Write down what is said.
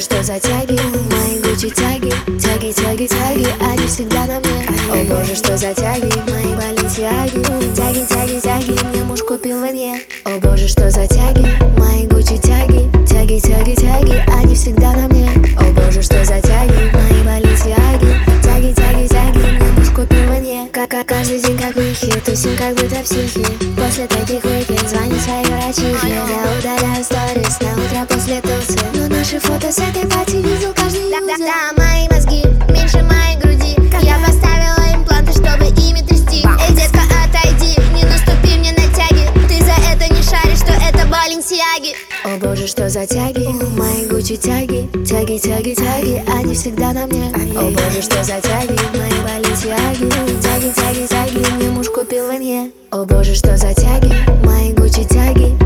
что за тяги, мои Гуччи тяги, тяги, тяги, тяги, они всегда на мне. О боже, что за тяги, мои Баленсиаги, тяги, тяги, тяги, мне муж купил в ванне. О боже, что за тяги, мои Гуччи тяги, тяги, тяги, тяги, они всегда на мне. О боже, что за тяги, мои Баленсиаги, тяги, тяги, тяги, мне муж купил в ванне. Каждый день как выхи, тусим как будто психи. После таких weekend звоню своей врачихе. Я удаляю сторис на утро после тусы, но наши фото с этой пати видел каждый юзер. Да, мои мозги меньше моей груди. Я поставила импланты, чтобы ими трясти. Эй, детка, отойди, не наступи мне на тяги. Ты за это не шаришь, что это Баленсиаги. О боже, что за тяги, мои Гуччи тяги, тяги, тяги, тяги, они всегда на мне. О боже, что за тяги, мои Баленсиаги, тяги, тяги, тяги, мне муж купил в ванне. О боже, что за тяги, мои Гуччи тяги,